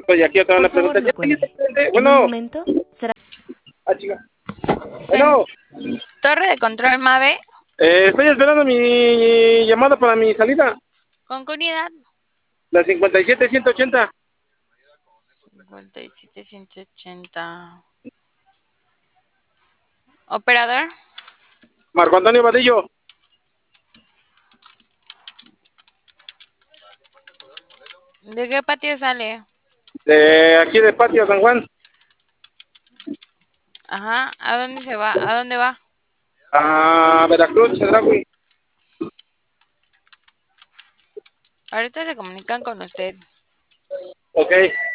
Estoy aquí otra vez Por una favor, pregunta. no ¿Ya cuelgue. te pregunté? En un Bueno, momento será... chica. Cen- Bueno, Torre de control MAVE, estoy esperando mi llamada para mi salida. con qué unidad. La 57-180. 57-180. Operador, Marco Antonio Vadillo. ¿de qué patio sale? De aquí de Patio San Juan. Ajá, ¿a dónde se va? ¿A dónde va? A Veracruz, Chedraui. Ahorita se comunican con usted. Ok.